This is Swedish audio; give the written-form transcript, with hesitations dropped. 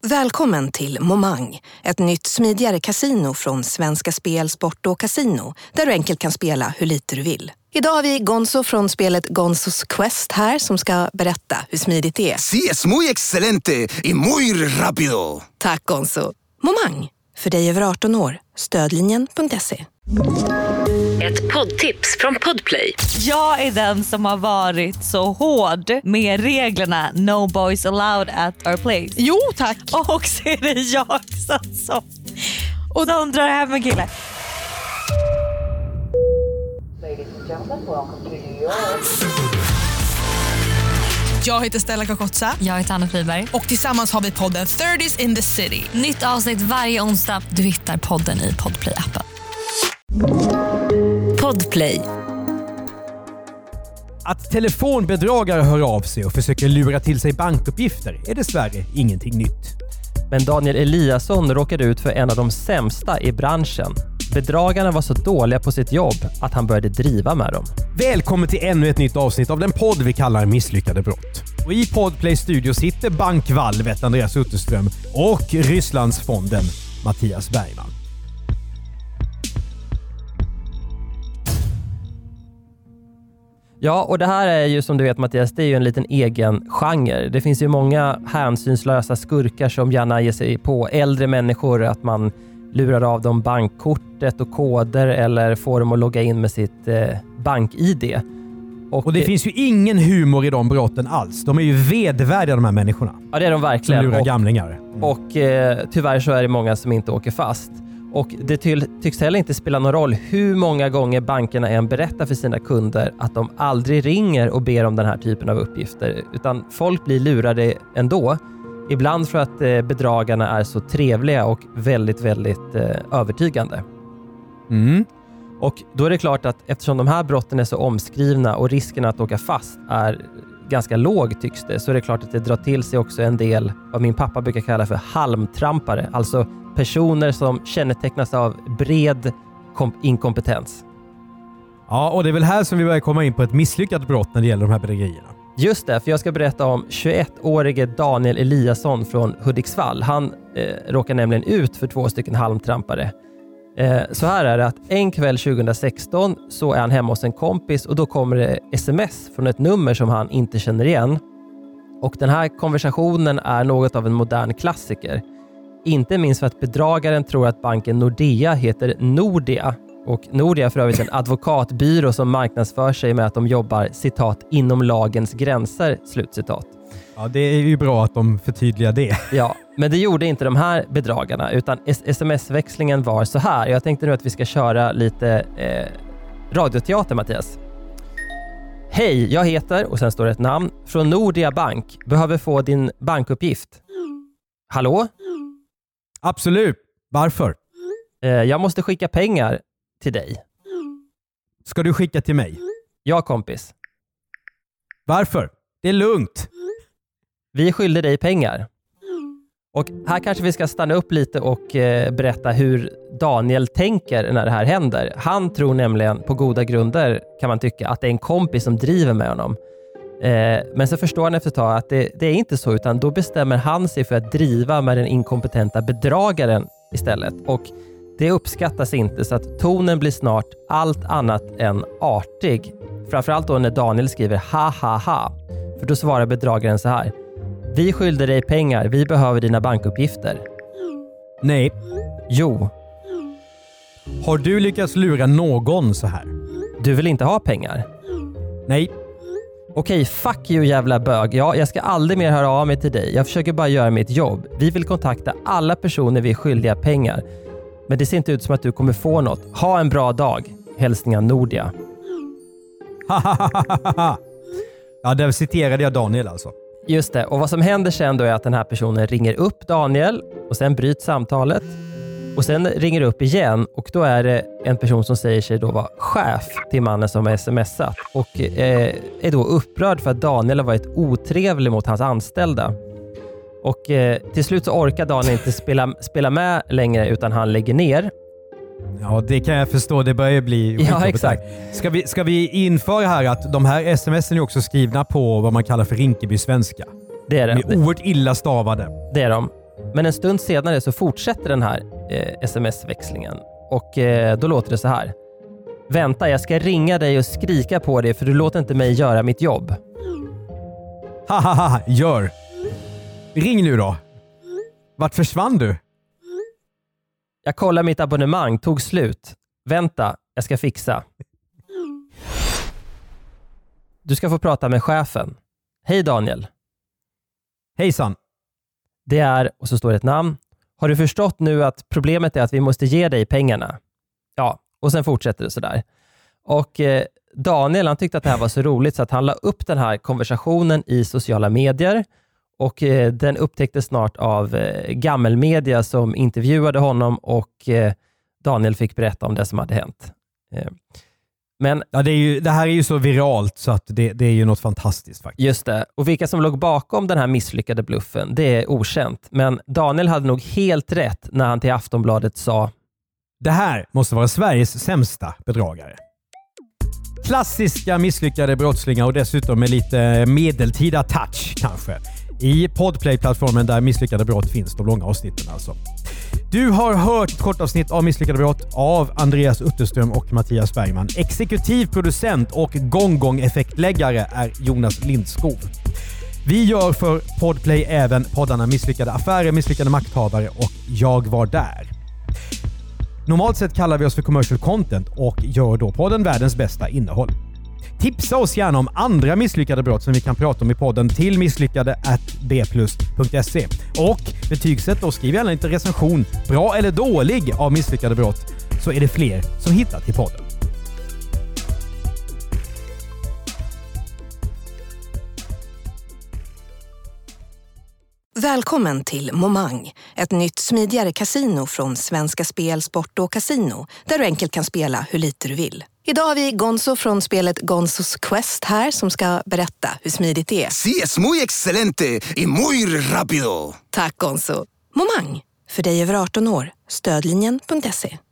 Välkommen till Momang, ett nytt smidigare kasino från Svenska Spel, Sport och Casino, där du enkelt kan spela hur lite du vill. Idag har vi Gonzo från spelet Gonzos Quest här som ska berätta hur smidigt det är. Sí, es muy excelente y muy rápido. Tack Gonzo. Momang, för dig över 18 år. Stödlinjen.se. Ett poddtips från Podplay. Jag är den som har varit så hård med reglerna No boys allowed at our place. Jo, tack. Och så är det jag som undrar hem en kille. Jag heter Stella Kakotsa. Jag heter Anna Friberg. Och tillsammans har vi podden 30s in the City. Nytt avsnitt varje onsdag. Du hittar podden i Podplay-appen. Podplay. Att telefonbedragare hör av sig och försöker lura till sig bankuppgifter är dessvärre ingenting nytt. Men Daniel Eliasson råkade ut för en av de sämsta i branschen. Bedragarna var så dåliga på sitt jobb att han började driva med dem. Välkommen till ännu ett nytt avsnitt av den podd vi kallar Misslyckade brott. Och i Podplay Studio sitter bankvalvet Andreas Utterström och Rysslandsfonden Mattias Bergman. Ja, och det här är ju som du vet Mattias, det är ju en liten egen genre. Det finns ju många hänsynslösa skurkar som gärna ger sig på äldre människor, att man lurar av dem bankkortet och koder eller får dem att logga in med sitt bank-ID. Och det finns ju ingen humor i de brotten alls. De är ju vedervärdiga de här människorna. Ja, det är de verkligen. Som lurar gamlingar. Och tyvärr så är det många som inte åker fast. Och det tycks heller inte spela någon roll hur många gånger bankerna än berättar för sina kunder att de aldrig ringer och ber om den här typen av uppgifter. Utan folk blir lurade ändå. Ibland för att bedragarna är så trevliga och väldigt, väldigt övertygande. Mm. Och då är det klart att eftersom de här brotten är så omskrivna och risken att åka fast är ganska låg tycks det, så är det klart att det drar till sig också en del vad min pappa brukar kalla för halmtrampare. Alltså personer som kännetecknas av bred inkompetens. Ja, och det är väl här som vi börjar komma in på ett misslyckat brott när det gäller de här bedrägerierna. Just det, för jag ska berätta om 21-årige Daniel Eliasson från Hudiksvall. Han råkar nämligen ut för 2 stycken halmtrampare. Så här är det att en kväll 2016 så är han hemma hos en kompis och då kommer det sms från ett nummer som han inte känner igen. Och den här konversationen är något av en modern klassiker. Inte minst för att bedragaren tror att banken Nordea heter Nordea. Och Nordea är för övrigt en advokatbyrå som marknadsför sig med att de jobbar, citat, inom lagens gränser, slutcitat. Ja, det är ju bra att de förtydligar det. Ja, men det gjorde inte de här bedragarna, utan sms-växlingen var så här. Jag tänkte nu att vi ska köra lite radioteater, Mattias. Hej, jag heter, och sen står det ett namn, från Nordea Bank. Behöver få din bankuppgift. Hallå? Absolut. Varför? Jag måste skicka pengar till dig. Ska du skicka till mig? Ja, kompis. Varför? Det är lugnt. Vi skyller dig pengar. Och här kanske vi ska stanna upp lite och berätta hur Daniel tänker när det här händer. Han tror nämligen på goda grunder, kan man tycka, att det är en kompis som driver med honom. Men så förstår han efter ett tag att det är inte så, utan då bestämmer han sig för att driva med den inkompetenta bedragaren istället. Och det uppskattas inte, så att tonen blir snart allt annat än artig. Framförallt då när Daniel skriver ha ha ha. För då svarar bedragaren så här: vi skyllde dig pengar, vi behöver dina bankuppgifter. Nej. Jo. Har du lyckats lura någon så här? Du vill inte ha pengar? Nej. Okej, fuck you jävla bög. Ja, jag ska aldrig mer höra av mig till dig. Jag försöker bara göra mitt jobb. Vi vill kontakta alla personer vi är skyldiga pengar. Men det ser inte ut som att du kommer få något. Ha en bra dag. Hälsningar Nordea. Ja, där citerade jag Daniel alltså. Just det, och vad som händer sen då är att den här personen ringer upp Daniel och sen bryts samtalet. Och sen ringer upp igen och då är det en person som säger sig då vara chef till mannen som har smsat. Och är då upprörd för att Daniel har varit otrevlig mot hans anställda. Och till slut så orkar Daniel inte spela med längre utan han lägger ner. Ja, det kan jag förstå. Det börjar bli... Ja, exakt. Ska vi införa här att de här sms'en är också skrivna på vad man kallar för Rinkeby svenska? Det är det. De är oerhört illa stavade. Det är de. Men en stund senare så fortsätter den här sms-växlingen. Och då låter det så här. Vänta, jag ska ringa dig och skrika på dig för du låter inte mig göra mitt jobb. Hahaha, gör. Ring nu då. Vart försvann du? Jag kollar mitt abonnemang, tog slut. Vänta, jag ska fixa. Du ska få prata med chefen. Hej Daniel. Hejsan. Det är, och så står det ett namn. Har du förstått nu att problemet är att vi måste ge dig pengarna? Ja, och sen fortsätter det sådär. Och Daniel, han tyckte att det här var så roligt så att han la upp den här konversationen i sociala medier. Och den upptäcktes snart av gammelmedia som intervjuade honom och Daniel fick berätta om det som hade hänt. Men ja, det här är ju så viralt så att det är ju något fantastiskt faktiskt. Just det. Och vilka som låg bakom den här misslyckade bluffen, det är okänt. Men Daniel hade nog helt rätt när han till Aftonbladet sa: det här måste vara Sveriges sämsta bedragare. Klassiska misslyckade brottslingar och dessutom med lite medeltida touch kanske. I Podplay-plattformen där misslyckade brott finns, de långa avsnitten alltså. Du har hört ett kort avsnitt av Misslyckade brott av Andreas Utterström och Mattias Bergman. Exekutiv producent och gång-effektläggare är Jonas Lindskov. Vi gör för Podplay även poddarna Misslyckade affärer, Misslyckade makthavare och Jag var där. Normalt sett kallar vi oss för commercial content och gör då podden världens bästa innehåll. Tipsa oss gärna om andra misslyckade brott som vi kan prata om i podden till misslyckade@bplus.se. Och betygsätt och skriv gärna lite recension, bra eller dålig, av misslyckade brott, så är det fler som hittar till podden. Välkommen till Momang, ett nytt smidigare kasino från Svenska Spel, Sport och Casino, där du enkelt kan spela hur lite du vill. Idag har vi Gonzo från spelet Gonzos Quest här som ska berätta hur smidigt det är. Sí, es muy excelente y muy rápido. Tack Gonzo. Momang, för dig över 18 år. Stödlinjen.se.